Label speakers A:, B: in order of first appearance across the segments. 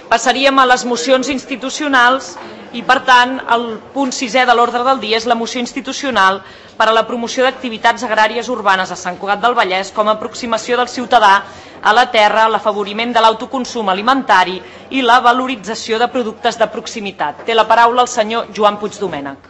A: Passaríem a les mocions institucionals i, per tant, el punt 6è de l'ordre del dia és la moció institucional per a la promoció d'activitats agràries urbanes a Sant Cugat del Vallès com a aproximació del ciutadà a la terra, l'afavoriment de l'autoconsum alimentari i la valorització de productes de proximitat. Té la paraula el senyor Joan Puigdomènech.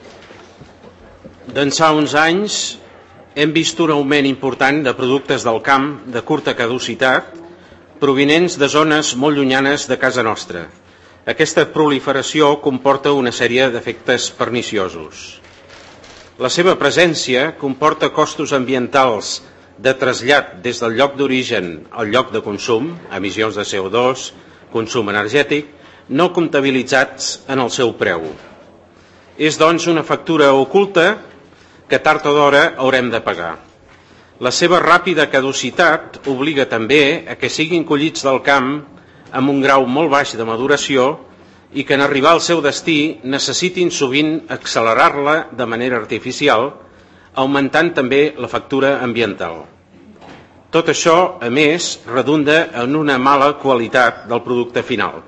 B: D'ençà uns anys hem vist un augment important de productes del camp de curta caducitat provinents de zones molt llunyanes de casa nostra. Aquesta proliferació comporta una sèrie d'efectes perniciosos. La seva presència comporta costos ambientals de trasllat des del lloc d'origen al lloc de consum, emissions de CO2, consum energètic, no comptabilitzats en el seu preu. És, doncs, una factura oculta que tard o d'hora haurem de pagar. La seva ràpida caducitat obliga també a que siguin collits del camp amb un grau molt baix de maduració i que en arribar al seu destí necessitin sovint accelerar-la de manera artificial, augmentant també la factura ambiental. Tot això, a més, redunda en una mala qualitat del producte final.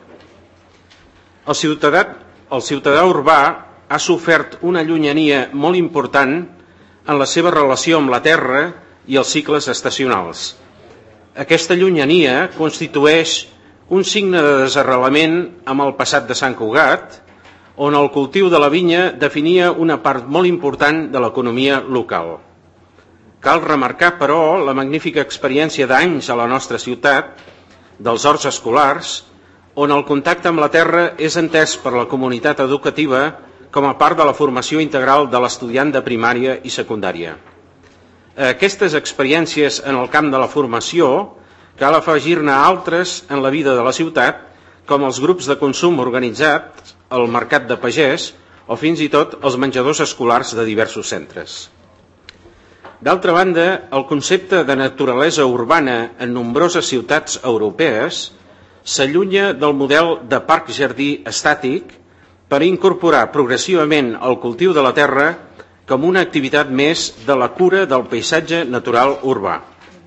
B: El ciutadà urbà ha sofert una llunyania molt important en la seva relació amb la terra i els cicles estacionals. Aquesta llunyania constitueix un signe de desarrelament amb el passat de Sant Cugat, on el cultiu de la vinya definia una part molt important de l'economia local. Cal remarcar, però, la magnífica experiència d'anys a la nostra ciutat, dels horts escolars, on el contacte amb la terra és entès per la comunitat educativa com a part de la formació integral de l'estudiant de primària i secundària. A aquestes experiències en el camp de la formació cal afegir-ne altres en la vida de la ciutat, com els grups de consum organitzats, el mercat de pagès o fins i tot els menjadors escolars de diversos centres. D'altra banda, el concepte de naturalesa urbana en nombroses ciutats europees s'allunya del model de parc-jardí estàtic per incorporar progressivament el cultiu de la terra com una activitat més de la cura del paisatge natural urbà.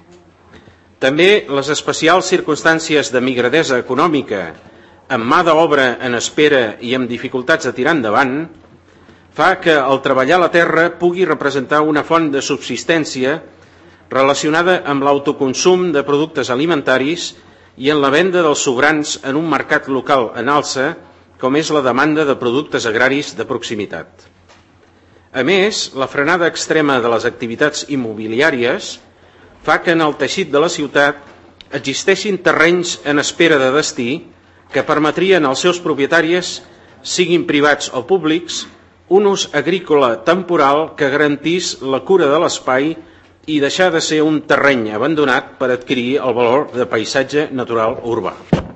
B: També les especials circumstàncies de migradesa econòmica, amb mà d'obra en espera i amb dificultats de tirar endavant, fa que el treballar la terra pugui representar una font de subsistència relacionada amb l'autoconsum de productes alimentaris i en la venda dels sobrants en un mercat local en alça, com és la demanda de productes agraris de proximitat. A més, la frenada extrema de les activitats immobiliàries fa que en el teixit de la ciutat existeixin terrenys en espera de destí que permetrien als seus propietaris, siguin privats o públics, un ús agrícola temporal que garantís la cura de l'espai i deixar de ser un terreny abandonat per adquirir el valor de paisatge natural urbà.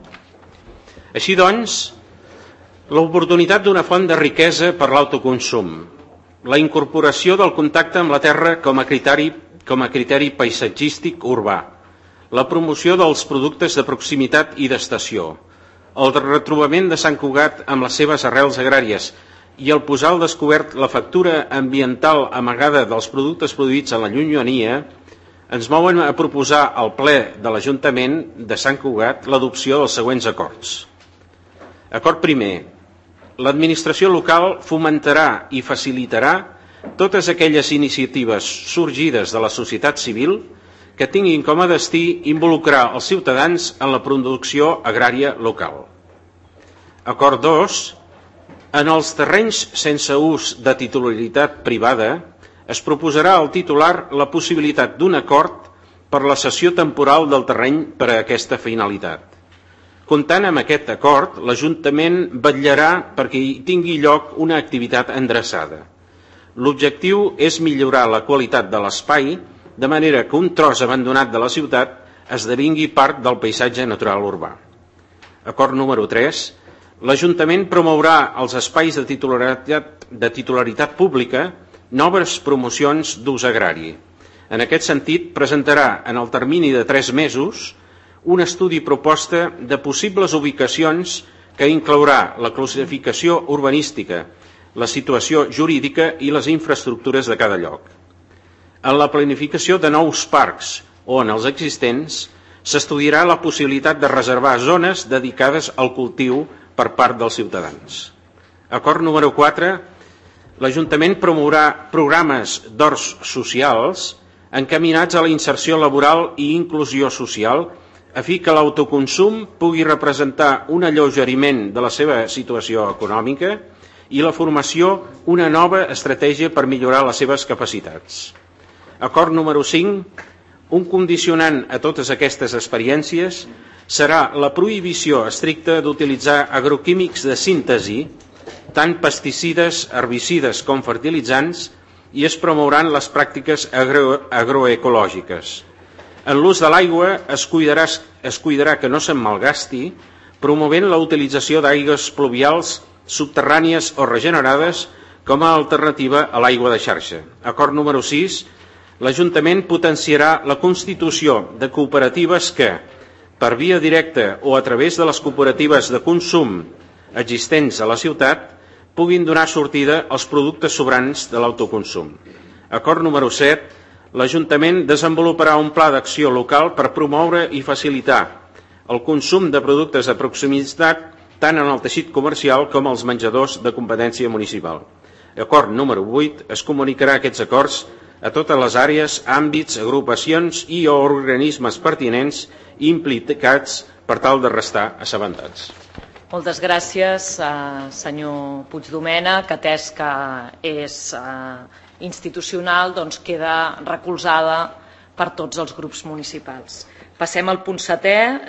B: Així doncs, l'oportunitat d'una font de riquesa per l'autoconsum, la incorporació del contacte amb la terra com a criteri paisatgístic urbà, la promoció dels productes de proximitat i d'estació, el retrobament de Sant Cugat amb les seves arrels agràries i el posar al descobert la factura ambiental amagada dels productes produïts a la llunyania, ens mouen a proposar al ple de l'Ajuntament de Sant Cugat l'adopció dels següents acords. Acord primer. L'administració local fomentarà i facilitarà totes aquelles iniciatives sorgides de la societat civil que tinguin com a destí involucrar els ciutadans en la producció agrària local. Acord 2. En els terrenys sense ús de titularitat privada es proposarà al titular la possibilitat d'un acord per la cessió temporal del terreny per a aquesta finalitat. Comptant amb aquest acord, l'Ajuntament vetllarà perquè hi tingui lloc una activitat endreçada. L'objectiu és millorar la qualitat de l'espai, de manera que un tros abandonat de la ciutat esdevingui part del paisatge natural urbà. Acord número 3. L'Ajuntament promourà als espais de titularitat pública noves promocions d'ús agrari. En aquest sentit, presentarà en el termini de 3 mesos un estudi proposta de possibles ubicacions que inclourà la classificació urbanística, la situació jurídica i les infraestructures de cada lloc. En la planificació de nous parcs o en els existents s'estudiarà la possibilitat de reservar zones dedicades al cultiu per part dels ciutadans. Acord número 4. L'Ajuntament promourà programes d'horts socials encaminats a la inserció laboral i inclusió social a fi que l'autoconsum pugui representar un alleugeriment de la seva situació econòmica i la formació una nova estratègia per millorar les seves capacitats. Acord número 5. Un condicionant a totes aquestes experiències serà la prohibició estricta d'utilitzar agroquímics de síntesi, tant pesticides, herbicides com fertilitzants, i es promouran les pràctiques agroecològiques. En l'ús de l'aigua es cuidarà que no se'n malgasti, promovent la utilització d'aigües pluvials subterrànies o regenerades com a alternativa a l'aigua de xarxa. Acord número 6. L'Ajuntament potenciarà la constitució de cooperatives que, per via directa o a través de les cooperatives de consum existents a la ciutat, puguin donar sortida als productes sobrants de l'autoconsum. Acord número 7. L'Ajuntament desenvoluparà un pla d'acció local per promoure i facilitar el consum de productes de proximitat tant en el teixit comercial com als menjadors de competència municipal. Acord número 8. Es comunicarà aquests acords a totes les àrees, àmbits, agrupacions i organismes pertinents i implicats per tal de restar assabentats.
A: Moltes gràcies, senyor Puigdomènech, atès que és institucional, doncs queda recolzada per tots els grups municipals. Passem al punt 7è.